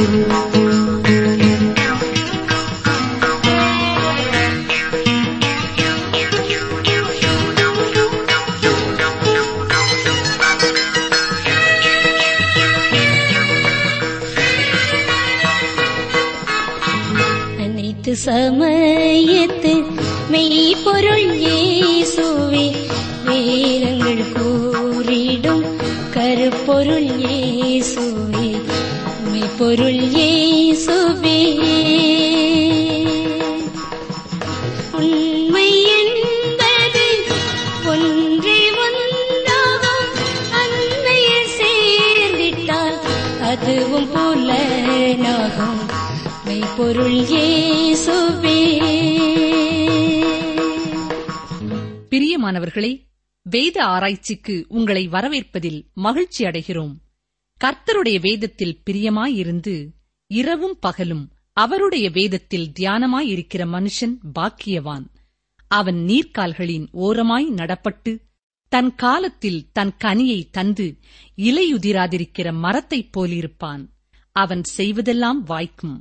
சமயத்து மெய்ப்பொருள் இயேசுவே, வேதங்கள் கூறிடும் கருப்பொருள் இயேசுவே, மெய்ப்பொருள் இயேசுவே. உண்மை என்பது ஒன்றே ஒன்றாகும், அன்னையில் சேர்ந்திட்டால் அதுவும் புலனாகும், மெய்ப்பொருள் இயேசுவே. பிரியமானவர்களே, வேத ஆராய்ச்சிக்கு உங்களை வரவேற்பதில் மகிழ்ச்சி அடைகிறோம். கர்த்தருடைய வேதத்தில் பிரியமாயிருந்து இரவும் பகலும் அவருடைய வேதத்தில் தியானமாயிருக்கிற மனுஷன் பாக்கியவான். அவன் நீர்க்கால்களின் ஓரமாய் நடப்பட்டு தன் காலத்தில் தன் கனியை தந்து இலையுதிராதிருக்கிற மரத்தைப் போலிருப்பான். அவன் செய்வதெல்லாம் வாய்க்கும்.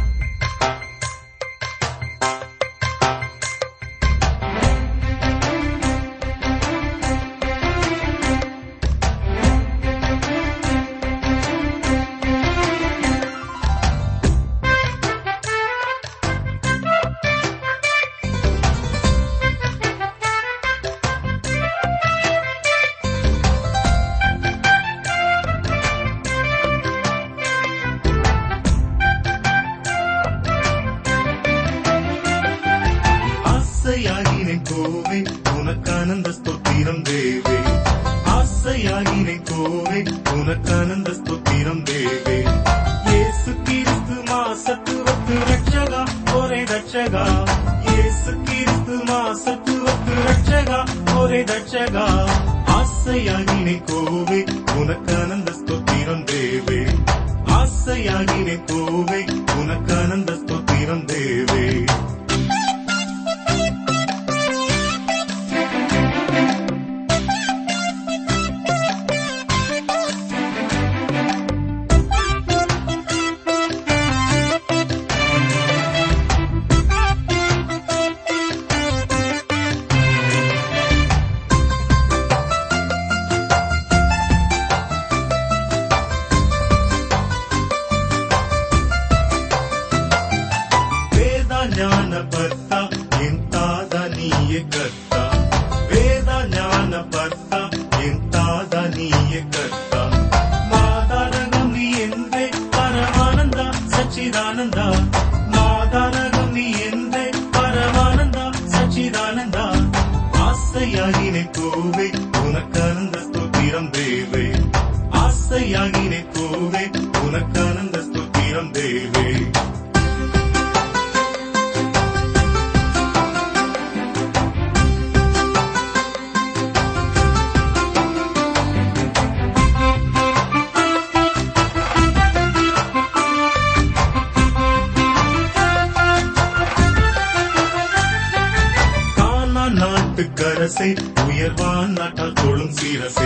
நாட்டுக்கரசே, உயர்வான் நாட்டால் தொழும் சீரசே.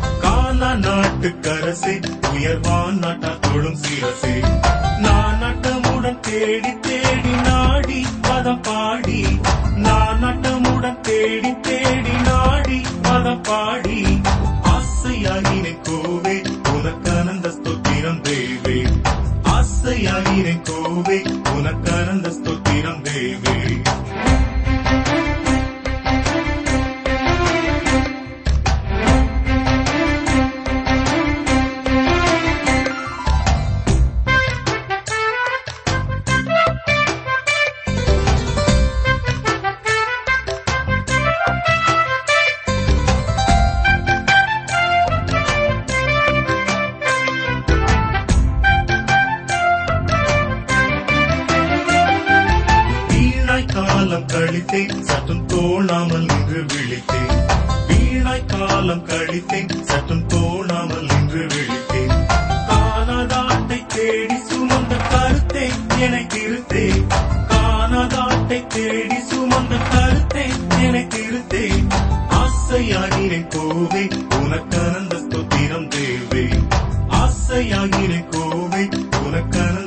காலா நாட்டுக்கரசே, உயர்வான் நாட்டால் தொழும் சீரசே. நான் நட்டமுடன் தேடி தேடி நாடி பதம் பாடி, நான் நட்டமுடன் தேடி தேடி நாடி பதம் பாடி, ஆசையாகினே கோவே உனக்கு அனந்த ஸ்தோத்திரம் தேவே. ஆசையாகினே கோவே உனக்கு அனந்த ஸ்தோத்திரம் தேவே. கழித்தேன் சற்றும் தோணாமல் நின்று விழித்தேன். வீணாய் காலம் கழித்தேன் சற்றும் தோணாமல் நின்று விழித்தேன். காணாதாட்டை தேடி சுமந்த கருத்தை என்னை திருத்தேன். காணாதாட்டை தேடி சுமந்த கருத்தை என்னை திருத்தேன். ஆசையாகினேன் கோவே உனக்கு அனந்த ஸ்தோத்திரம் தேவே. ஆசையாகினேன் கோவே உனக்கு அனந்த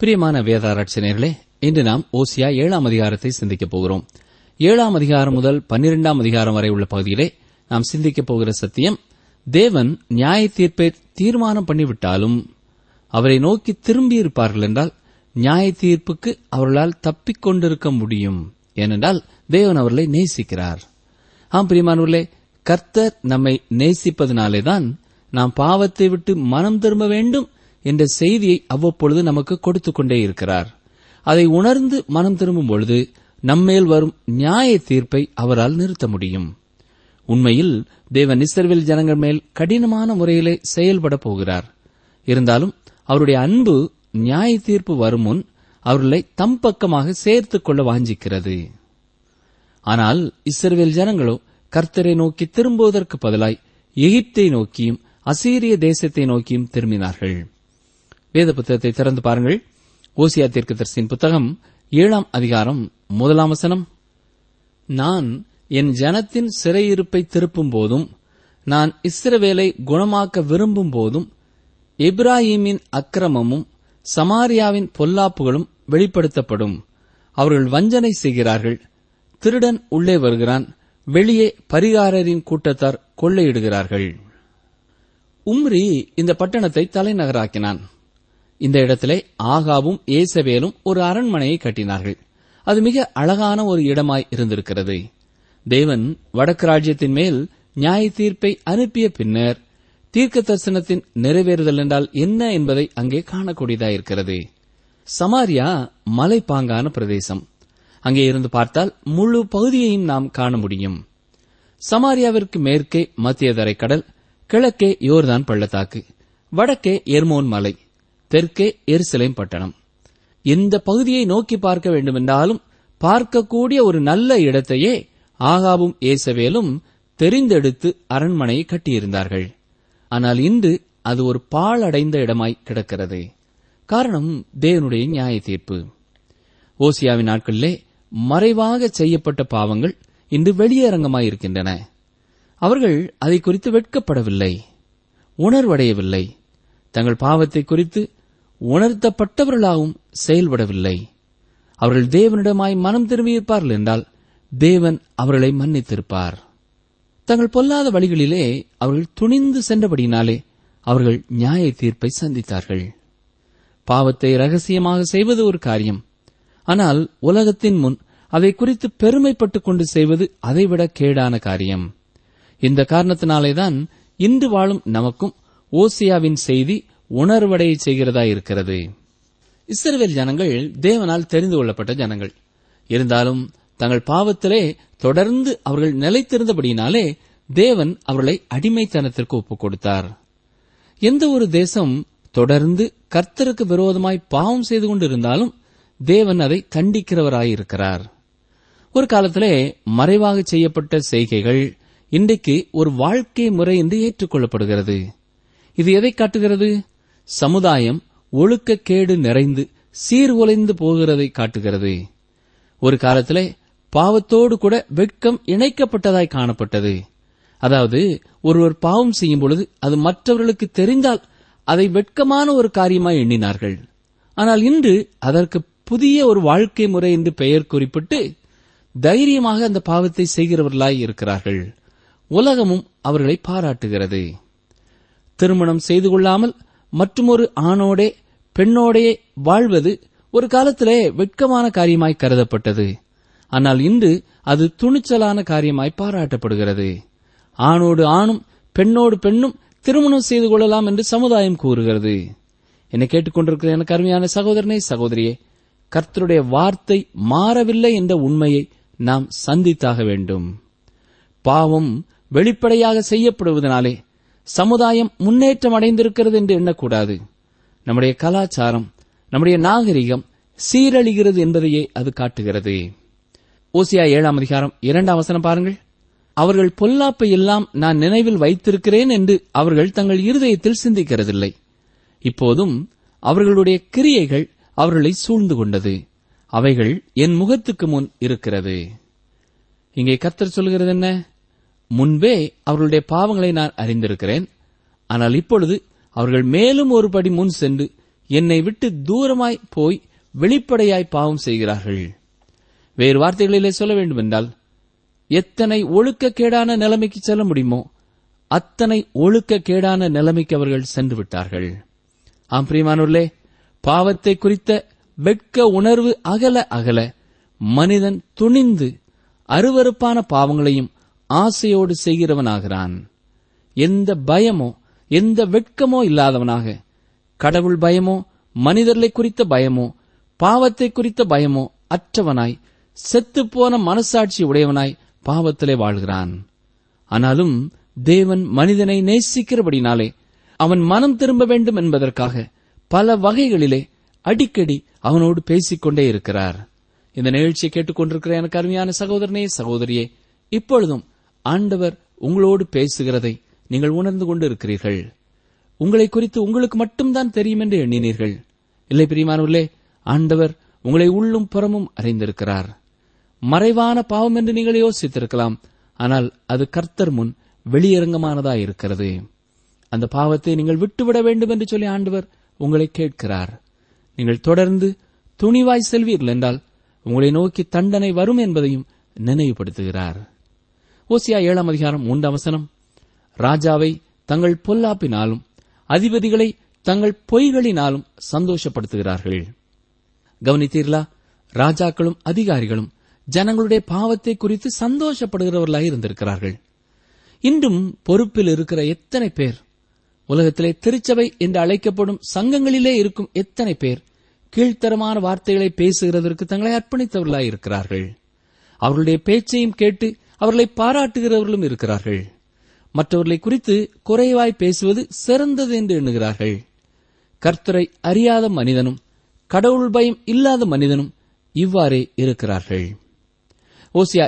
பிரியமான வேதாராய்ச்சியர்களே, இன்று நாம் ஓசியா 7ஆம் அதிகாரத்தை சிந்திக்கப் போகிறோம். 7ஆம் அதிகாரம் முதல் 12ஆம் அதிகாரம் வரை உள்ள பகுதியிலே நாம் சிந்திக்கப் போகிற சத்தியம், தேவன் நியாய தீர்ப்பை தீர்மானம் பண்ணிவிட்டாலும் அவரை நோக்கி திரும்பியிருப்பார்கள் என்றால் நியாய தீர்ப்புக்கு அவர்களால் தப்பிக் கொண்டிருக்க முடியும். ஏனென்றால் தேவன் அவர்களை நேசிக்கிறார். ஆம் பிரியமானவர்களே, கர்த்தர் நம்மை நேசிப்பதனாலேதான் நாம் பாவத்தை விட்டு மனம் திரும்ப வேண்டும் என்ற செய்தியை அவ்வப்பொழுது நமக்கு கொடுத்துக் கொண்டே இருக்கிறார். அதை உணர்ந்து மனம் திரும்பும் பொழுது நம்மேல் வரும் நியாய தீர்ப்பை அவரால் நிறுத்த முடியும். உண்மையில் தேவன் இஸ்ரவேல் ஜனங்கள் மேல் கடினமான முறையிலே செயல்பட போகிறார். இருந்தாலும் அவருடைய அன்பு நியாய தீர்ப்பு வரும் முன் அவர்களை தம் பக்கமாக சேர்த்துக் கொள்ள வாஞ்சிக்கிறது. ஆனால் இஸ்ரவேல் ஜனங்களோ கர்த்தரை நோக்கி திரும்புவதற்கு பதிலாய் எகிப்தை நோக்கியும் அசீரிய தேசத்தை நோக்கியும் திரும்பினார்கள். வேத புத்தகத்தை திறந்து பாருங்கள். ஓசியா தீர்க்கதரிசியின் புத்தகம் 7ஆம் அதிகாரம் 1ஆம் வசனம். நான் என் ஜனத்தின் சிறையிருப்பை திருப்பும் போதும், நான் இஸ்ரவேலை குணமாக்க விரும்பும் போதும், எப்பிராயீமின் அக்கிரமமும் சமாரியாவின் பொல்லாப்புகளும் வெளிப்படுத்தப்படும். அவர்கள் வஞ்சனை செய்கிறார்கள். திருடன் உள்ளே வருகிறான், வெளியே பரிகாரரின் கூட்டத்தார் கொள்ளையிடுகிறார்கள். உம்ரி இந்த பட்டணத்தை தலைநகராக்கினான். இந்த இடத்திலே ஆகாவும் ஏசபேலும் ஒரு அரண்மனையை கட்டினார்கள். அது மிக அழகான ஒரு இடமாய் இருந்திருக்கிறது. தேவன் வடக்கு ராஜ்யத்தின் மேல் நியாய தீர்ப்பை அனுப்பிய பின்னர் தீர்க்க தரிசனத்தின் நிறைவேறுதல் என்றால் என்ன என்பதை அங்கே காணக்கூடியதாயிருக்கிறது. சமாரியா மலைப்பாங்கான பிரதேசம். அங்கே இருந்து பார்த்தால் முழு பகுதியையும் நாம் காண முடியும். சமாரியாவிற்கு மேற்கே மத்திய தரைக்கடல், கிழக்கே யோர்தான் பள்ளத்தாக்கு, வடக்கே எர்மோன் மலை, தெற்கே எருசலேம் பட்டணம். இந்த பகுதியை நோக்கி பார்க்க வேண்டுமென்றாலும் பார்க்கக்கூடிய ஒரு நல்ல இடத்தையே ஆகாவும் ஏசவேலும் தெரிந்தெடுத்து அரண்மனையை கட்டியிருந்தார்கள். ஆனால் இன்று அது ஒரு பாழடைந்த இடமாய் கிடக்கிறது. காரணம் தேவனுடைய நியாய தீர்ப்பு. ஓசியாவின் நாட்களிலே மறைவாக செய்யப்பட்ட பாவங்கள் இன்று வெளியரங்கமாயிருக்கின்றன. அவர்கள் அதை குறித்து வெட்கப்படவில்லை, உணர்வடையவில்லை. தங்கள் பாவத்தை குறித்து உணர்த்தப்பட்டவர்களாகவும் செயல்படவில்லை. அவர்கள் தேவனிடமாய் மனம் திரும்பியிருப்பார்கள் என்றால் தேவன் அவர்களை மன்னித்திருப்பார். தங்கள் பொல்லாத வழிகளிலே அவர்கள் துணிந்து சென்றபடியினாலே அவர்கள் நியாய தீர்ப்பை சந்தித்தார்கள். பாவத்தை ரகசியமாக செய்வது ஒரு காரியம். ஆனால் உலகத்தின் முன் அதை குறித்து பெருமைப்பட்டுக் கொண்டு செய்வது அதைவிட கேடான காரியம். இந்த காரணத்தினாலேதான் இன்று வாழும் நமக்கும் ஓசியாவின் செய்தி உணர்வடைய செய்கிறதாயிருக்கிறது. இஸ்ரவேல் ஜனங்கள் தேவனால் தெரிந்து கொள்ளப்பட்ட ஜனங்கள். இருந்தாலும் தங்கள் பாவத்திலே தொடர்ந்து அவர்கள் நிலைத்திருந்தபடியினாலே தேவன் அவர்களை அடிமைத்தனத்திற்கு ஒப்புக் கொடுத்தார். எந்த ஒரு தேசம் தொடர்ந்து கர்த்தருக்கு விரோதமாய் பாவம் செய்து கொண்டிருந்தாலும் தேவன் அதை கண்டிக்கிறவராயிருக்கிறார். ஒரு காலத்திலே மறைவாக செய்யப்பட்ட செய்கைகள் இன்றைக்கு ஒரு வாழ்க்கை முறை என்று ஏற்றுக்கொள்ளப்படுகிறது. இது எதை காட்டுகிறது? சமுதாயம் ஒழுக்கக்கேடு நிறைந்து சீர்குலைந்து போகிறதை காட்டுகிறது. ஒரு காலத்திலே பாவத்தோடு கூட வெட்கம் இணைக்கப்பட்டதாய் காணப்பட்டது. அதாவது ஒருவர் பாவம் செய்யும் பொழுது அது மற்றவர்களுக்கு தெரிந்தால் அதை வெட்கமான ஒரு காரியமாய் எண்ணினார்கள். ஆனால் இன்று அதற்கு புதிய ஒரு வாழ்க்கை முறை என்று பெயர் குறிப்பிட்டு தைரியமாக அந்த பாவத்தை செய்கிறவர்களாய் இருக்கிறார்கள். உலகமும் அவர்களை பாராட்டுகிறது. திருமணம் செய்து கொள்ளாமல் மற்றுமொரு ஆணோடே பெண்ணோடே வாழ்வது ஒரு காலத்திலே வெட்கமான காரியமாய் கருதப்பட்டது. ஆனால் இன்று அது துணிச்சலான காரியமாய் பாராட்டப்படுகிறது. ஆணோடு ஆணும் பெண்ணோடு பெண்ணும் திருமணம் செய்து கொள்ளலாம் என்று சமுதாயம் கூறுகிறது. என்னை கேட்டுக்கொண்டிருக்கிற எனக்கு அருமையான சகோதரனே, சகோதரியே, கர்த்தருடைய வார்த்தை மாறவில்லை என்ற உண்மையை நாம் சந்தித்தாக வேண்டும். பாவம் வெளிப்படையாக செய்யப்படுவதனாலே சமுதாயம் முன்னேற்றம் அடைந்திருக்கிறது என்று எண்ணக்கூடாது. நம்முடைய கலாச்சாரம், நம்முடைய நாகரிகம் சீரழிகிறது என்பதையே அது காட்டுகிறது. ஓசியா 7ஆம் அதிகாரம் 2ஆம் வசனம் பாருங்கள். அவர்கள் பொல்லாப்பை எல்லாம் நான் நினைவில் வைத்திருக்கிறேன் என்று அவர்கள் தங்கள் இருதயத்தில் சிந்திக்கிறதில்லை. இப்போதும் அவர்களுடைய கிரியைகள் அவர்களை சூழ்ந்து கொண்டது. அவைகள் என் முகத்துக்கு முன் இருக்கிறது. இங்கே கர்த்தர் சொல்கிறது என்ன? முன்பே அவர்களுடைய பாவங்களை நான் அறிந்திருக்கிறேன். ஆனால் இப்பொழுது அவர்கள் மேலும் ஒரு படி முன் சென்று என்னை விட்டு தூரமாய் போய் வெளிப்படையாய் பாவம் செய்கிறார்கள். வேறு வார்த்தைகளிலே சொல்ல வேண்டுமென்றால், எத்தனை ஒழுக்கக்கேடான நிலைமைக்கு செல்ல முடியுமோ அத்தனை ஒழுக்கக்கேடான நிலைமைக்கு அவர்கள் சென்று விட்டார்கள். ஆம் பிரியமானவர்களே, பாவத்தை குறித்த வெட்க உணர்வு அகல அகல மனிதன் துணிந்து அருவருப்பான பாவங்களையும் ஆசையோடு செய்கிறவனாகிறான். எந்த பயமோ எந்த வெட்கமோ இல்லாதவனாக, கடவுள் பயமோ மனிதர்களை குறித்த பயமோ பாவத்தை குறித்த பயமோ அற்றவனாய், செத்துப்போன மனசாட்சி உடையவனாய் பாவத்திலே வாழ்கிறான். ஆனாலும் தேவன் மனிதனை நேசிக்கிறபடினாலே அவன் மனம் திரும்ப வேண்டும் என்பதற்காக பல வகைகளிலே அடிக்கடி அவனோடு பேசிக்கொண்டே இருக்கிறார். இந்த நிகழ்ச்சியை கேட்டுக்கொண்டிருக்கிற எனக்கு அருமையான சகோதரனே, சகோதரியே, இப்பொழுதும் ஆண்டவர் உங்களோடு பேசுகிறதை நீங்கள் உணர்ந்து கொண்டு இருக்கிறீர்கள். உங்களை குறித்து உங்களுக்கு மட்டும்தான் தெரியும் என்று எண்ணினீர்கள். இல்லை பிரியமானவர்களே, ஆண்டவர் உங்களை உள்ளும் புறமும் அறிந்திருக்கிறார். மறைவான பாவம் என்று நீங்கள் யோசித்திருக்கலாம். ஆனால் அது கர்த்தர் முன் வெளியரங்கமானதாயிருக்கிறது. அந்த பாவத்தை நீங்கள் விட்டுவிட வேண்டும் என்று சொல்லி ஆண்டவர் உங்களை கேட்கிறார். நீங்கள் தொடர்ந்து துணிவாய் செல்வீர்கள் என்றால் உங்களை நோக்கி தண்டனை வரும் என்பதையும் நினைவுபடுத்துகிறார். ஓசியா 7:3 ராஜாவை தங்கள் பொல்லாப்பினாலும் அதிபதிகளை தங்கள் பொய்களினாலும் சந்தோஷப்படுத்துகிறார்கள். கவனித்தீர்களா? ராஜாக்களும் அதிகாரிகளும் ஜனங்களுடைய பாவத்தை குறித்து சந்தோஷப்படுகிறவர்களாக இருந்திருக்கிறார்கள். இன்றும் பொறுப்பில் இருக்கிற எத்தனை பேர், உலகத்திலே திருச்சபை என்று அழைக்கப்படும் சங்கங்களிலே இருக்கும் எத்தனை பேர் கீழ்த்தரமான வார்த்தைகளை பேசுகிறதற்கு தங்களை அர்ப்பணித்தவர்களாய் இருக்கிறார்கள். அவர்களுடைய பேச்சையும் கேட்டு அவர்களை பாராட்டுகிறவர்களும் இருக்கிறார்கள். மற்றவர்களை குறித்து குறைவாய் பேசுவது சிறந்தது என்று எண்ணுகிறார்கள். கர்த்தரை அறியாத மனிதனும் கடவுள் பயம் இல்லாத மனிதனும் இவ்வாறே இருக்கிறார்கள். ஓசியா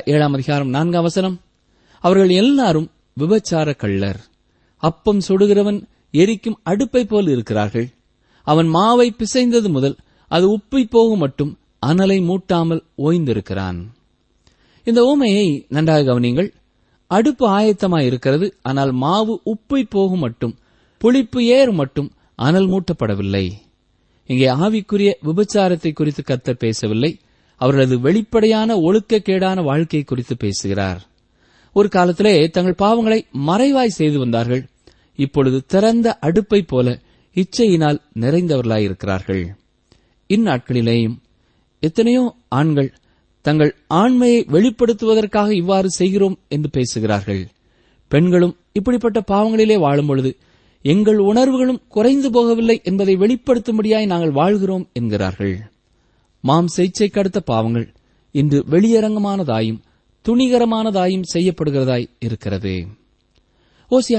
7:4 அவர்கள் எல்லாரும் விபச்சார கள்ளர், அப்பம் சுடுகிறவன் எரிக்கும் அடுப்பை போல் இருக்கிறார்கள். அவன் மாவை பிசைந்தது முதல் அது உப்பி போகும் மட்டும் அனலை மூட்டாமல் ஓய்ந்திருக்கிறான். இந்த ஊமையை நன்றாக கவனியுங்கள். அடுப்பு ஆயத்தமாயிருக்கிறது, ஆனால் மாவு உப்பி போகும் மட்டும், புளிப்பு ஏறும் மட்டும் அனல் மூட்டப்படவில்லை. இங்கே ஆவிக்குரிய விபச்சாரத்தை குறித்து கர்த்தர் பேசவில்லை. அவர்களது வெளிப்படையான ஒழுக்கக்கேடான வாழ்க்கை குறித்து பேசுகிறார். ஒரு காலத்திலே தங்கள் பாவங்களை மறைவாய் செய்து வந்தார்கள். இப்பொழுது திறந்த அடுப்பை போல இச்சையினால் நிறைந்தவர்களாயிருக்கிறார்கள். இந்நாட்களிலேயும் எத்தனையோ ஆண்கள் தங்கள் ஆண்மையை வெளிப்படுத்துவதற்காக இவ்வாறு செய்கிறோம் என்று பேசுகிறார்கள். பெண்களும் இப்படிப்பட்ட பாவங்களிலே வாழும்பொழுது எங்கள் உணர்வுகளும் குறைந்து போகவில்லை என்பதை வெளிப்படுத்தும்படியாய் நாங்கள் வாழ்கிறோம் என்கிறார்கள். மாம்சைச்சைக்கு அடுத்த பாவங்கள் இன்று வெளியரங்கமானதாயும் துணிகரமானதாயும் செய்யப்படுகிறதாய் இருக்கிறது. ஓசியா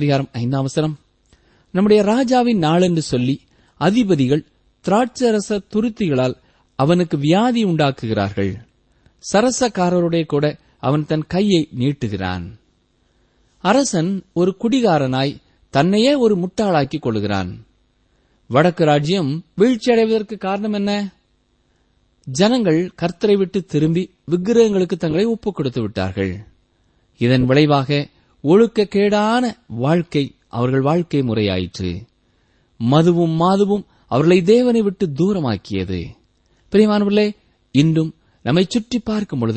7:5 நம்முடைய ராஜாவின் நாளென்று சொல்லி அதிபதிகள் திராட்சரச துருத்திகளால் அவனுக்கு வியாதி உண்டாக்குகிறார்கள். சரசக்காரருடைய கூட அவன் தன் கையை நீட்டுகிறான். அரசன் ஒரு குடிகாரனாய் தன்னையே ஒரு முட்டாளாக்கிக் கொள்கிறான். வடக்கு ராஜ்யம் வீழ்ச்சியடைவதற்கு காரணம் என்ன? ஜனங்கள் கர்த்தரை விட்டு திரும்பி விக்கிரகங்களுக்கு தங்களை ஒப்புக் கொடுத்து விட்டார்கள். இதன் விளைவாக ஒழுக்கக்கேடான வாழ்க்கை அவர்கள் வாழ்க்கை முறையாயிற்று. மதுவும் மாதுவும் அவர்களை தேவனை விட்டு தூரமாக்கியது. பிரியமானவர்களே, இன்றும் நம்மை சுற்றி பார்க்கும் பொழுது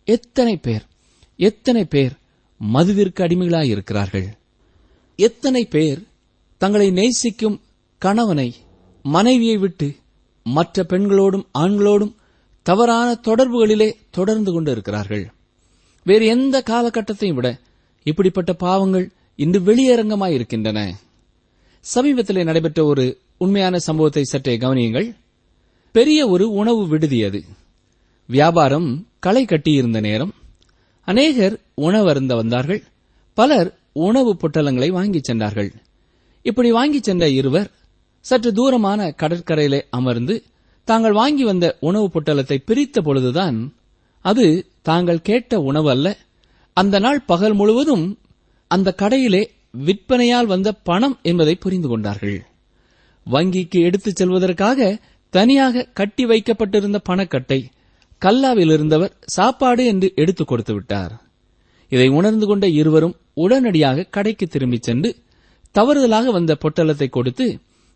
எத்தனை பேர் மதுவிற்கு அடிமைகளாயிருக்கிறார்கள். எத்தனை பேர் தங்களை நேசிக்கும் கணவனை மனைவியை விட்டு மற்ற பெண்களோடும் ஆண்களோடும் தவறான தொடர்புகளிலே தொடர்ந்து கொண்டு இருக்கிறார்கள். வேறு எந்த காலகட்டத்தையும் விட இப்படிப்பட்ட பாவங்கள் இன்று வெளியரங்கமாயிருக்கின்றன. சமீபத்திலே நடைபெற்ற ஒரு உண்மையான சம்பவத்தை சற்றே கவனியுங்கள். பெரிய ஒரு உணவு விடுதி அது. வியாபாரம் களை கட்டியிருந்த நேரம் அநேகர் உணவருந்த வந்தார்கள். பலர் உணவு பொட்டலங்களை வாங்கிச் சென்றார்கள். இப்படி வாங்கிச் சென்ற இருவர் சற்று தூரமான கடற்கரையிலே அமர்ந்து தாங்கள் வாங்கி வந்த உணவு பொட்டலத்தை பிரித்த பொழுதுதான் அது தாங்கள் கேட்ட உணவு அல்ல, அந்த நாள் பகல் முழுவதும் அந்த கடையிலே விற்பனையால் வந்த பணம் என்பதை புரிந்து கொண்டார்கள். வங்கிக்கு எடுத்துச் செல்வதற்காக தனியாக கட்டி வைக்கப்பட்டிருந்த பணக்கட்டை கல்லாவில் இருந்தவர் சாப்பாடு என்று எடுத்துக் கொடுத்து விட்டார். இதை உணர்ந்து கொண்ட இருவரும் உடனடியாக கடைக்கு திரும்பிச் சென்று தவறுதலாக வந்த பொட்டலத்தை கொடுத்து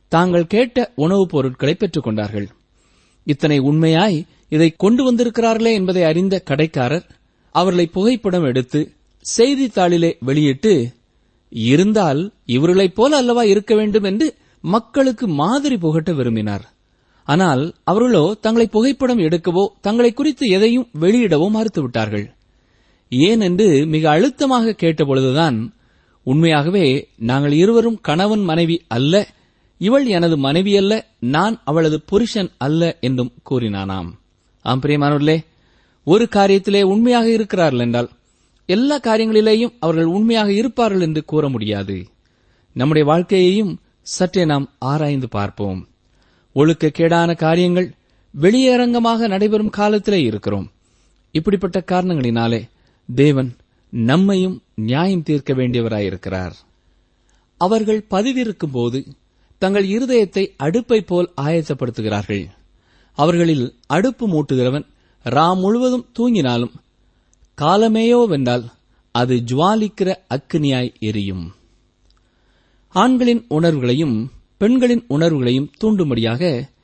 தாங்கள் கேட்ட உணவுப் பொருட்களை பெற்றுக் கொண்டார்கள். இத்தனை உண்மையாய் இதை கொண்டு வந்திருக்கிறார்களே என்பதை அறிந்த கடைக்காரர் அவர்களை புகைப்படம் எடுத்து செய்தித்தாளிலே வெளியிட்டு, இருந்தால் இவர்களைப் போல அல்லவா இருக்க வேண்டும் என்று மக்களுக்கு மாதிரி புகட்ட விரும்பினார். ஆனால் அவர்களோ தங்களை புகைப்படம் எடுக்கவோ தங்களை குறித்து எதையும் வெளியிடவோ மறுத்துவிட்டார்கள். ஏன் என்று மிக அழுத்தமாக கேட்டபொழுதுதான், உண்மையாகவே நாங்கள் இருவரும் கணவன் மனைவி அல்ல, இவள் எனது மனைவி அல்ல, நான் அவளது புருஷன் அல்ல என்றும் கூறினானாம். ஆம் பிரியமானவர்களே, ஒரு காரியத்திலே உண்மையாக இருக்கிறார்கள் என்றால் எல்லா காரியங்களிலேயும் அவர்கள் உண்மையாக இருப்பார்கள் என்று கூற முடியாது. நம்முடைய வாழ்க்கையையும் சற்றே நாம் ஆராய்ந்து பார்ப்போம். ஒழுக்கக்கேடான காரியங்கள் வெளியரங்கமாக நடைபெறும் காலத்திலே இருக்கிறோம். இப்படிப்பட்ட காரணங்களினாலே தேவன் நம்மையும் நியாயம் தீர்க்க வேண்டியவராயிருக்கிறார். அவர்கள் பதிவிருக்கும் போது தங்கள் இருதயத்தை அடுப்பை போல் ஆயத்தப்படுத்துகிறார்கள். அவர்களில் அடுப்பு மூட்டுகிறவன் முழுவதும் தூங்கினாலும் காலமேயோவென்றால் அது ஜுவாலிக்கிற அக்கினியாய் எரியும். ஆண்களின் உணர்வுகளையும் பெண்களின் உணர்வுகளையும் தூண்டும்படியாக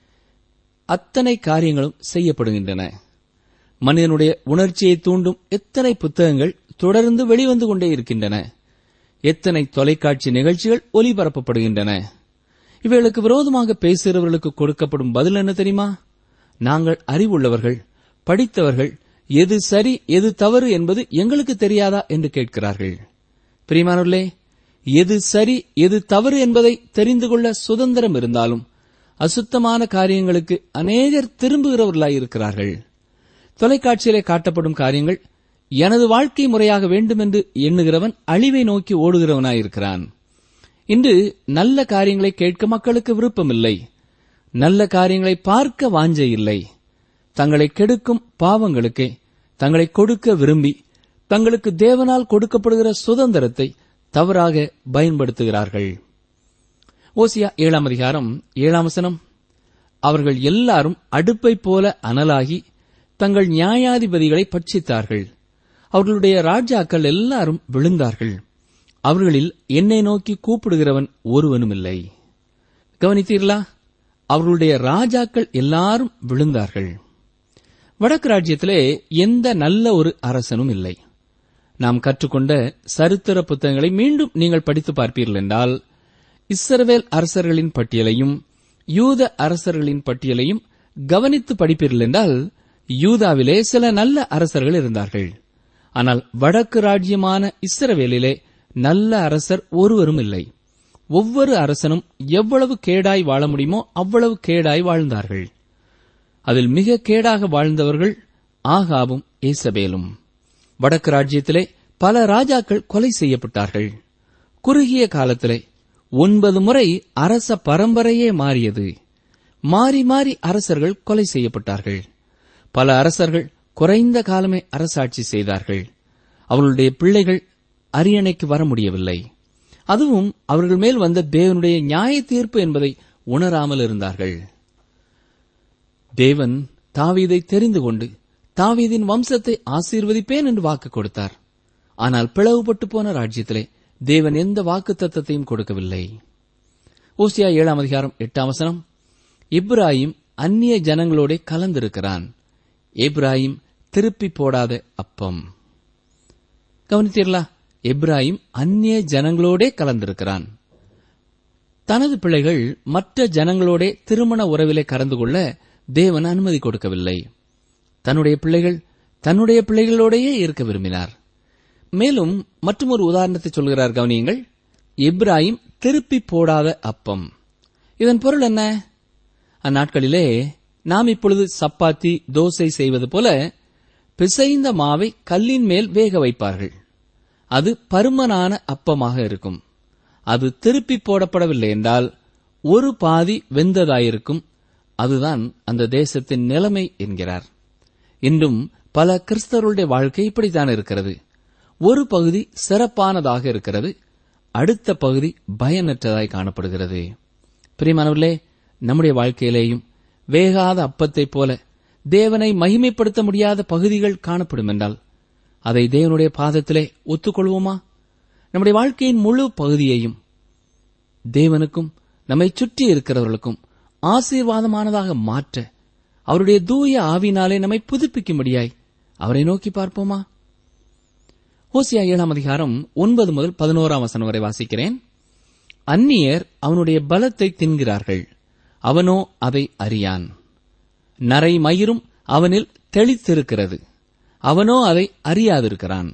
அத்தனை காரியங்களும் செய்யப்படுகின்றன. மனிதனுடைய உணர்ச்சியை தூண்டும் எத்தனை புத்தகங்கள் தொடர்ந்து வெளிவந்து கொண்டே இருக்கின்றன. எத்தனை தொலைக்காட்சி நிகழ்ச்சிகள் ஒலிபரப்பப்படுகின்றன. இவைகளுக்கு விரோதமாக பேசுகிறவர்களுக்கு கொடுக்கப்படும் பதில் என்ன தெரியுமா? நாங்கள் அறிவுள்ளவர்கள், படித்தவர்கள், எது சரி எது தவறு என்பது எங்களுக்கு தெரியாதா என்று கேட்கிறார்கள். பிரியமானவர்களே, எது சரி எது தவறு என்பதை தெரிந்து கொள்ள சுதந்திரம் இருந்தாலும் அசுத்தமான காரியங்களுக்கு அநேகர் திரும்புகிறவர்களாயிருக்கிறார்கள். தொலைக்காட்சியிலே காட்டப்படும் காரியங்கள் எனது வாழ்க்கை முறையாக வேண்டும் என்று எண்ணுகிறவன் அழிவை நோக்கி ஓடுகிறவனாயிருக்கிறான். இன்று நல்ல காரியங்களை கேட்க மக்களுக்கு விருப்பமில்லை. நல்ல காரியங்களை பார்க்க வாஞ்சை இல்லை. தங்களை கெடுக்கும் பாவங்களுக்கே தங்களை கொடுக்க விரும்பி தங்களுக்கு தேவனால் கொடுக்கப்படுகிற சுதந்திரத்தை தவறாக பயன்படுத்துகிறார்கள். ஓசியா 7ஆம் அதிகாரம் 7ஆம் வசனம், அவர்கள் எல்லாரும் அடுப்பை போல அனலாகி தங்கள் நியாயாதிபதிகளை பட்சித்தார்கள். அவர்களுடைய ராஜாக்கள் எல்லாரும் விழுந்தார்கள். அவர்களில் என்னை நோக்கி கூப்பிடுகிறவன் ஒருவனும் இல்லை. கவனித்தீர்களா? அவர்களுடைய ராஜாக்கள் எல்லாரும் விழுந்தார்கள். வடக்கு ராஜ்யத்திலே எந்த நல்ல ஒரு அரசனும் இல்லை. நாம் கற்றுக்கொண்ட சரித்திர புத்தகங்களை மீண்டும் நீங்கள் படித்து பார்ப்பீர்கள் என்றால், இஸ்ரவேல் அரசர்களின் பட்டியலையும் யூத அரசர்களின் பட்டியலையும் கவனித்து படிப்பீர்கள் என்றால், யூதாவிலே சில நல்ல அரசர்கள் இருந்தார்கள். ஆனால் வடக்கு ராஜ்யமான இஸ்ரவேலிலே நல்ல அரசர் ஒருவரும் இல்லை. ஒவ்வொரு அரசனும் எவ்வளவு கேடாய் வாழ முடியுமோ அவ்வளவு கேடாய் வாழ்ந்தார்கள். அதில் மிக கேடாக வாழ்ந்தவர்கள் ஆகாபும் ஏசபேலும். வடக்கு ராஜ்யத்திலே பல ராஜாக்கள் கொலை செய்யப்பட்டார்கள். குறுகிய காலத்திலே 9 முறை அரச பரம்பரையே மாறியது. மாறி மாறி அரசர்கள் கொலை செய்யப்பட்டார்கள். பல அரசர்கள் குறைந்த காலமே அரசாட்சி செய்தார்கள். அவர்களுடைய பிள்ளைகள் அரியணைக்கு வர முடியவில்லை. அதுவும் அவர்கள் மேல் வந்த தேவனுடைய நியாய தீர்ப்பு என்பதை உணராமல் இருந்தார்கள். தேவன் தாவீதை தெரிந்து கொண்டு தாவீதின் வம்சத்தை ஆசீர்வதிப்பேன் என்று வாக்கு கொடுத்தார். ஆனால் பிளவுபட்டு போன ராஜ்யத்திலே தேவன் எந்த வாக்கு தத்தத்தையும் கொடுக்கவில்லை. ஓசியா 7ஆம் அதிகாரம் 8ஆம் வசனம், இப்ராஹிம் அந்நிய ஜனங்களோட கலந்திருக்கிறான், எப்ராஹிம் திருப்பி போடாத அப்பம். கவனித்தீர்களா? எப்ராஹிம் அந்நிய ஜனங்களோட கலந்திருக்கிறான். தனது பிள்ளைகள் மற்ற ஜனங்களோட திருமண உறவிலே கலந்து கொள்ள தேவன் அனுமதி கொடுக்கவில்லை. தன்னுடைய பிள்ளைகள் தன்னுடைய பிள்ளைகளோடையே இருக்க விரும்பினார். மேலும் மற்றொரு உதாரணத்தை சொல்கிறார், கவனியுங்கள். எப்ராஹிம் திருப்பி போடாத அப்பம். இதன் பொருள் என்ன? அந்நாட்களிலே நாம் இப்பொழுது சப்பாத்தி தோசை செய்வது போல பிசைந்த மாவை கல்லின் மேல் வேக வைப்பார்கள். அது பருமனான அப்பமாக இருக்கும். அது திருப்பி போடப்படவில்லை என்றால் ஒரு பாதி வெந்ததாயிருக்கும். அதுதான் அந்த தேசத்தின் நிலைமை என்கிறார். இன்றும் பல கிறிஸ்தவர்களுடைய வாழ்க்கை இப்படித்தான் இருக்கிறது. ஒரு பகுதி சிறப்பானதாக இருக்கிறது, அடுத்த பகுதி பயனற்றதாய் காணப்படுகிறது. பிரியமானவர்களே, நம்முடைய வாழ்க்கையிலேயும் வேகாத அப்பத்தைப் போல தேவனை மகிமைப்படுத்த முடியாத பகுதிகள் காணப்படும் என்றால் அதை தேவனுடைய பாதத்திலே ஒத்துக்கொள்வோமா? நம்முடைய வாழ்க்கையின் முழு பகுதியையும் தேவனுக்கும் நம்மை சுற்றி இருக்கிறவர்களுக்கும் ஆசீர்வாதமானதாக மாற்ற அவருடைய தூய ஆவினாலே நம்மை புதுப்பிக்கும்படியாய் அவரை நோக்கி பார்ப்போமா? ஓசியா 7 அதிகாரம் 9 முதல் 11 வரை வாசிக்கிறேன். அந்நியர் அவனுடைய பலத்தை தின்கிறார்கள், அவனோ அதை அறியான். நரை மயிரும் அவனில் தெளித்திருக்கிறது, அவனோ அதை அறியாதிருக்கிறான்.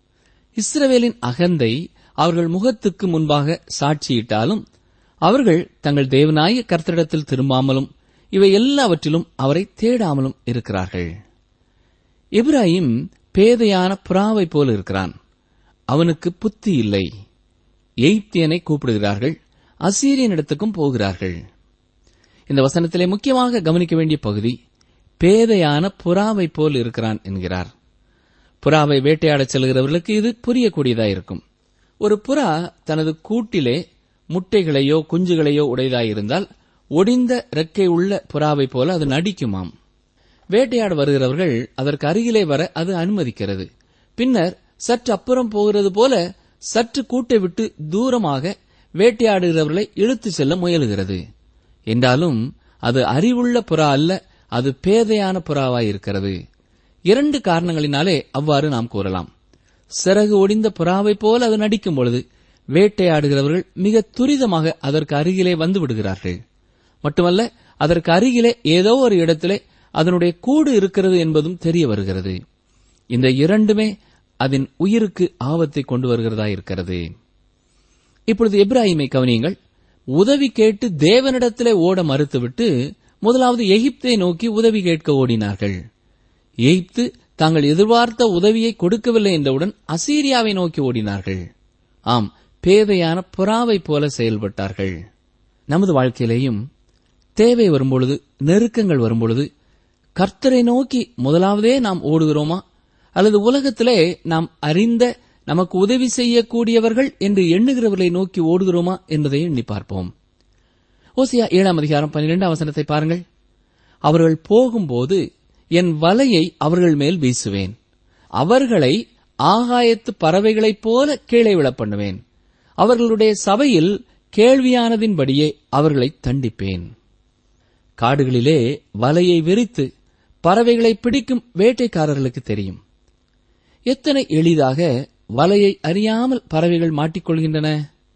இஸ்ரவேலின் அகந்தை அவர்கள் முகத்துக்கு முன்பாக சாட்சியிட்டாலும் அவர்கள் தங்கள் தேவனாய கர்த்தரிடத்தில் திரும்பாமலும் இவை எல்லாவற்றிலும் அவரை தேடாமலும் இருக்கிறார்கள். எப்பிராயீம் பேதையான புறாவை போல இருக்கிறான், அவனுக்கு புத்தி இல்லை. எகிப்தியனை கூப்பிடுகிறார்கள், அசீரியனிடத்துக்கும் போகிறார்கள். இந்த வசனத்திலே முக்கியமாக கவனிக்க வேண்டிய பகுதி பேதையான புறாவை போல் இருக்கிறான் என்கிறார். புறாவை வேட்டையாடச் செல்கிறவர்களுக்கு இது புரியக்கூடியதாயிருக்கும். ஒரு புறா தனது கூட்டிலே முட்டைகளையோ குஞ்சுகளையோ உடையதாயிருந்தால் ஒடிந்த ரெக்கை உள்ள புறாவை போல அது நடிக்குமாம். வேட்டையாட வருகிறவர்கள் அதற்கு அருகிலே வர அது அனுமதிக்கிறது. பின்னர் சற்று அப்புறம் போகிறது போல சற்று கூட்டை விட்டு தூரமாக வேட்டையாடுகிறவர்களை இழுத்துச் செல்ல முயலுகிறது. என்றாலும் அது அறிவுள்ள புறா அல்ல, அது பேதையான புறாவாயிருக்கிறது. 2 காரணங்களினாலே அவ்வாறு நாம் கூறலாம். சிறகு ஒடிந்த புறாவை போல அது நடிக்கும் பொழுது வேட்டையாடுகிறவர்கள் மிக துரிதமாக அதற்கு அருகிலே வந்து விடுகிறார்கள். மட்டுமல்ல, அதற்கு அருகிலே ஏதோ ஒரு இடத்திலே அதனுடைய கூடு இருக்கிறது என்பதும் தெரிய வருகிறது. இந்த 2மே அதன் உயிருக்கு ஆபத்தை கொண்டு வருகிறதாயிருக்கிறது. இப்பொழுது எப்பிராயீமை கவனியுங்கள். உதவி கேட்டு தேவனிடத்திலே ஓட மறுத்துவிட்டு முதலாவது எகிப்தை நோக்கி உதவி கேட்க ஓடினார்கள். எகிப்து தாங்கள் எதிர்பார்த்த உதவியை கொடுக்கவில்லை என்றவுடன் அசீரியாவை நோக்கி ஓடினார்கள். ஆம், பேதையான புறாவை போல செயல்பட்டார்கள். நமது வாழ்க்கையிலேயும் தேவை வரும்பொழுது, நெருக்கங்கள் வரும்பொழுது கர்த்தரை நோக்கி முதலாவதே நாம் ஓடுகிறோமா, அல்லது உலகத்திலே நாம் அறிந்த நமக்கு உதவி செய்யக்கூடியவர்கள் என்று எண்ணுகிறவர்களை நோக்கி ஓடுகிறோமா என்பதை எண்ணி பார்ப்போம். ஓசியா 7 அதிகாரம் 12 பாருங்கள். அவர்கள் போகும்போது என் வலையை அவர்கள் மேல் வீசுவேன், அவர்களை ஆகாயத்து பறவைகளைப் போல கீழே விழப் பண்ணுவேன், அவர்களுடைய சபையில் கேள்வியானதின்படியே அவர்களை தண்டிப்பேன். காடுகளிலே வலையை விரித்து பறவைகளை பிடிக்கும் வேட்டைக்காரர்களுக்கு தெரியும். எத்தனை எளிதாக வலையை அறியாமல் பறவைகள் மாட்டிக்கொள்கின்றன.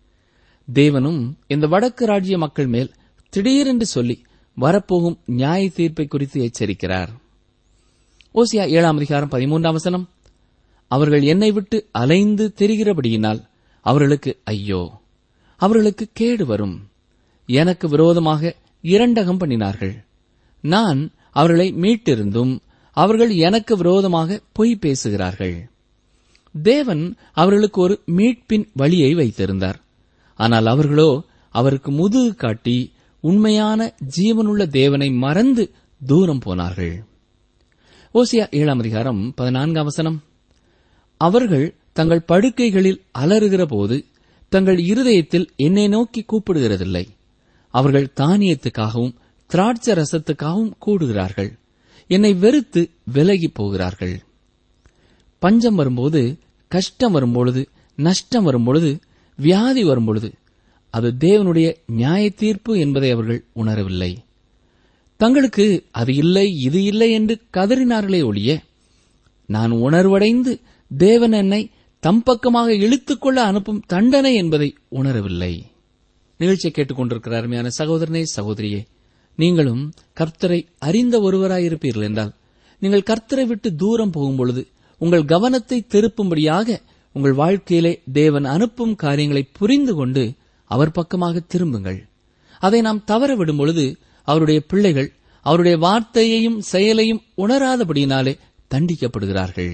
தேவனும் இந்த வடக்கு ராஜ்ய மக்கள் மேல் திடீரென்று சொல்லி வரப்போகும் நியாய தீர்ப்பை குறித்து எச்சரிக்கிறார். ஓசியா 7 அதிகாரம் 13 அவர்கள் என்னை விட்டு அலைந்து திரிகிறபடியினால் அவர்களுக்கு ஐயோ, அவர்களுக்கு கேடு வரும். எனக்கு விரோதமாக இரண்டகம் பண்ணினார்கள், நான் அவர்களை மீட்டிருந்தும் அவர்கள் எனக்கு விரோதமாக பொய் பேசுகிறார்கள். தேவன் அவர்களுக்கு ஒரு மீட்பின் வழியை வைத்திருந்தார். ஆனால் அவர்களோ அவருக்கு முதுகு காட்டி உண்மையான ஜீவனுள்ள தேவனை மறந்து தூரம் போனார்கள். ஓசியா 7 அதிகாரம் 14 அவர்கள் தங்கள் படுக்கைகளில் அலறுகிற போது தங்கள் இருதயத்தில் என்னை நோக்கி கூப்பிடுகிறதில்லை. அவர்கள் தானியத்துக்காகவும் திராட்சை ரசத்துக்காகவும் கூடுகிறார்கள், என்னை வெறுத்து விலகி போகிறார்கள். பஞ்சம் வரும்போது, கஷ்டம் வரும்பொழுது, நஷ்டம் வரும்பொழுது, வியாதி வரும்பொழுது அது தேவனுடைய நியாய தீர்ப்பு என்பதை அவர்கள் உணரவில்லை. தங்களுக்கு அது இல்லை இது இல்லை என்று கதறினார்களே ஒழிய, நான் உணர்வடைந்து தேவன் என்னை தம் பக்கமாக இழுத்துக்கொள்ள அனுப்பும் தண்டனை என்பதை உணரவில்லை. நிகழ்ச்சியை கேட்டுக்கொண்டிருக்கிற அருமையான சகோதரனே, சகோதரியே, நீங்களும் கர்த்தரை அறிந்த ஒருவராயிருப்பீர்கள் என்றால், நீங்கள் கர்த்தரை விட்டு தூரம் போகும்பொழுது உங்கள் கவனத்தை திருப்பும்படியாக உங்கள் வாழ்க்கையிலே தேவன் அனுப்பும் காரியங்களை புரிந்து கொண்டு அவர் பக்கமாக திரும்புங்கள். அதை நாம் தவற விடும் பொழுது அவருடைய பிள்ளைகள் அவருடைய வார்த்தையையும் செயலையும் உணராதபடியினாலே தண்டிக்கப்படுகிறார்கள்.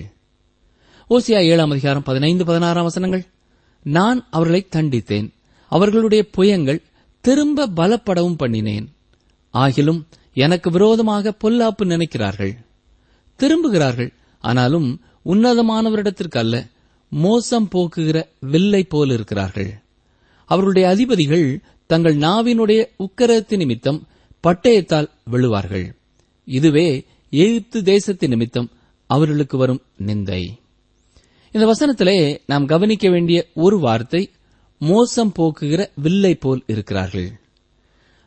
ஓசியா 7 அதிகாரம் 15-16 நான் அவர்களை தண்டித்தேன், அவர்களுடைய புயங்கள் திரும்ப பலப்படவும் பண்ணினேன். ஆகிலும் எனக்கு விரோதமாக பொல்லாப்பு நினைக்கிறார்கள். திரும்புகிறார்கள், ஆனாலும் உன்னதமானவரிடத்திற்கு அல்ல, மோசம் போக்குகிற வில்லை போல் இருக்கிறார்கள். அவர்களுடைய அதிபதிகள் தங்கள் நாவினுடைய உக்கிரத்தின் நிமித்தம் பட்டயத்தால் விழுவார்கள். இதுவே எகிப்து தேசத்தின் நிமித்தம் அவர்களுக்கு வரும் நிந்தை. இந்த வசனத்திலே நாம் கவனிக்க வேண்டிய ஒரு வார்த்தை, மோசம் போக்குகிற வில்லை போல் இருக்கிறார்கள்.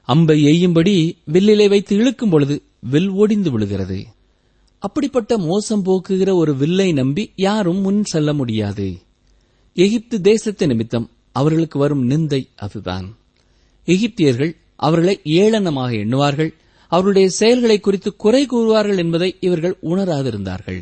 அம்பை எய்யும்படி வில்லிலே வைத்து இழுக்கும் பொழுது வில் ஒடிந்து விழுகிறது. அப்படிப்பட்ட மோசம் போக்குகிற ஒரு வில்லை நம்பி யாரும் முன் செல்ல முடியாது. எகிப்து தேசத்து நிமித்தம் அவர்களுக்கு வரும் நிந்தை அதுதான். எகிப்தியர்கள் அவர்களை ஏளனமாக எண்ணுவார்கள், அவர்களுடைய செயல்களை குறித்து குறை கூறுவார்கள் என்பதை இவர்கள் உணராதிருந்தார்கள்.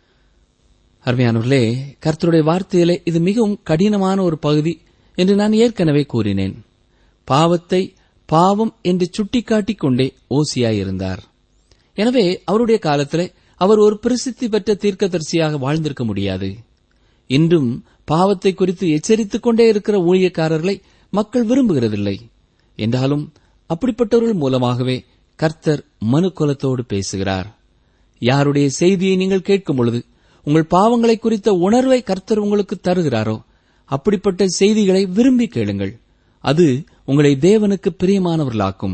அருமையானவர்களே, கர்த்தருடைய வார்த்தையிலே இது மிகவும் கடினமான ஒரு பகுதி என்று நான் ஏற்கனவே கூறினேன். பாவத்தை பாவம் என்று சுட்டிக்காட்டிக் கொண்டே ஓசியா இருந்தார். எனவே அவருடைய காலத்திலே அவர் ஒரு பிரசித்தி பெற்ற தீர்க்கதரிசியாக வாழ்ந்திருக்க முடியாது. இன்றும் பாவத்தை குறித்து எச்சரித்துக் கொண்டே இருக்கிற ஊழியக்காரர்களை மக்கள் விரும்புகிறதில்லை. என்றாலும் அப்படிப்பட்டவர்கள் மூலமாகவே கர்த்தர் மனுக்குலத்தோடு பேசுகிறார். யாருடைய செய்தியை நீங்கள் கேட்கும் பொழுது உங்கள் பாவங்களை குறித்த உணர்வை கர்த்தர் உங்களுக்கு தருகிறாரோ அப்படிப்பட்ட செய்திகளை விரும்பி கேளுங்கள். அது உங்களை தேவனுக்கு பிரியமானவர்களாக்கும்.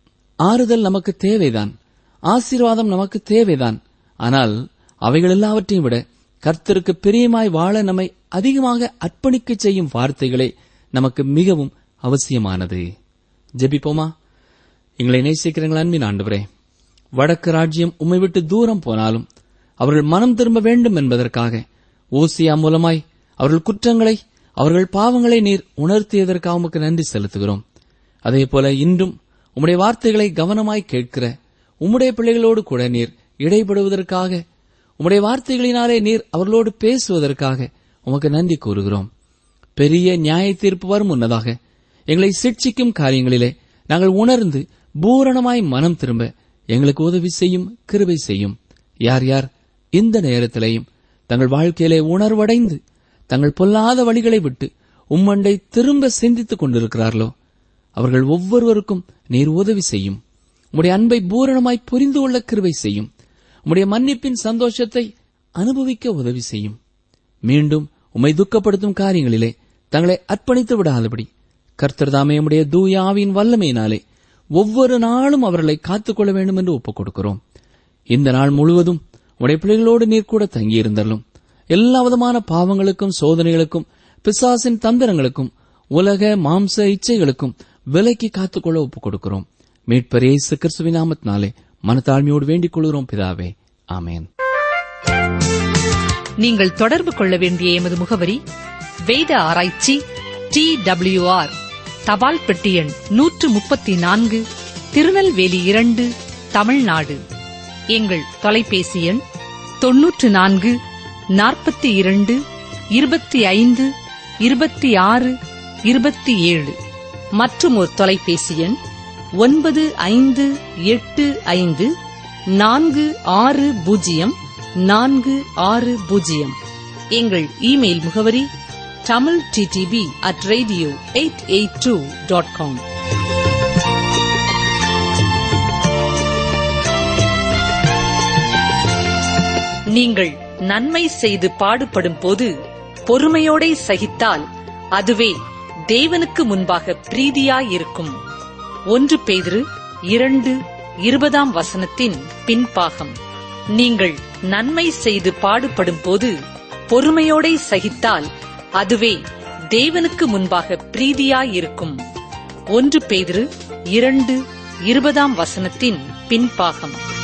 ஆறுதல் நமக்கு தேவைதான், ஆசீர்வாதம் நமக்கு தேவைதான். ஆனால் அவைகள் எல்லாவற்றையும் விட கர்த்தருக்கு பிரியமாய் வாழ நம்மை அதிகமாக அர்ப்பணிக்க செய்யும் வார்த்தைகளே நமக்கு மிகவும் அவசியமானது. ஜெபிப்போமா? எங்களை நேசிக்கிறீர்கள் அன்பின் ஆண்டவரே, வடக்கு ராஜ்யம் உம்மை விட்டு தூரம் போனாலும் அவர்கள் மனம் திரும்ப வேண்டும் என்பதற்காக ஓசியா மூலமாய் அவர்கள் குற்றங்களை, அவர்கள் பாவங்களை நீர் உணர்த்தியதற்காக உமக்கு நன்றி செலுத்துகிறோம். அதேபோல இன்றும் உம்முடைய வார்த்தைகளை கவனமாய் கேட்கிற உம்முடைய பிள்ளைகளோடு கூட நீர் இடைபடுவதற்காக, உம்முடைய வார்த்தைகளினாலே நீர் அவர்களோடு பேசுவதற்காக உமக்கு நன்றி கூறுகிறோம். பெரிய நியாய தீர்ப்பு வரும் முன்னதாக எங்களை சிட்சிக்கும் காரியங்களிலே நாங்கள் உணர்ந்து பூரணமாய் மனம் திரும்ப எங்களுக்கு உதவி செய்யும், கிருபை செய்யும். யார் யார் இந்த நேரத்திலேயும் தங்கள் வாழ்க்கையிலே உணர்வடைந்து தங்கள் பொல்லாத வழிகளை விட்டு உம்மண்டை திரும்ப சிந்தித்துக் கொண்டிருக்கிறார்களோ அவர்கள் ஒவ்வொருவருக்கும் நீர் உதவி செய்யும். உம்முடைய அன்பை பூரணமாய் புரிந்து கொள்ள கிருபை செய்யும். உம்முடைய மன்னிப்பின் சந்தோஷத்தை அனுபவிக்க உதவி செய்யும். மீண்டும் உம்மை துக்கப்படுத்தும் காரியங்களிலே தங்களை அர்ப்பணித்து விடாதபடி கர்த்தர் தாமே உம்முடைய தூய ஆவியின் வல்லமையினாலே ஒவ்வொரு நாளும் அவர்களை காத்துக்கொள்ள வேண்டும் என்று ஒப்புக் கொடுக்கிறோம். இந்த நாள் முழுவதும் உடைய பிள்ளைகளோடு நீர் கூட தங்கியிருந்தாலும் எல்லா விதமான பாவங்களுக்கும், சோதனைகளுக்கும், பிசாசின் தந்திரங்களுக்கும், உலக மாம்ச இச்சைகளுக்கும் விலக்கி காத்துக்கொள்ள ஒப்புக் கொடுக்கிறோம். மீட்பர் இயேசு கிறிஸ்துவின் நாமத்தினாலே மனத்தாழ்மையோடு வேண்டிக் கொள்கிறோம் பிதாவே, ஆமென். நீங்கள் தொடர்பு கொள்ள வேண்டிய எமது முகவரி: வேத ஆராய்ச்சி, TWR, தபால் பெட்டி எண் 134, திருநெல்வேலி 2, தமிழ்நாடு. எங்கள் தொலைபேசி எண் 94 42 25 26 27. மற்றும் ஒரு தொலைபேசி எண் 9585 460 460. எங்கள் இமெயில் முகவரி tamilttb@radio882.com. நீங்கள் நன்மை செய்து பாடுபடும் போது பொறுமையோடே சகித்தால் அதுவே தேவனுக்கு முன்பாக பிரீதியாயிருக்கும். 1 பேதுரு 2:20 பின்பாகம். நீங்கள் நன்மை செய்து பாடுபடும் போது பொறுமையோடே சகித்தால் அதுவே தேவனுக்கு முன்பாக பிரீதியாயிருக்கும். 1 பேதுரு 2:20 பின்பாகம்.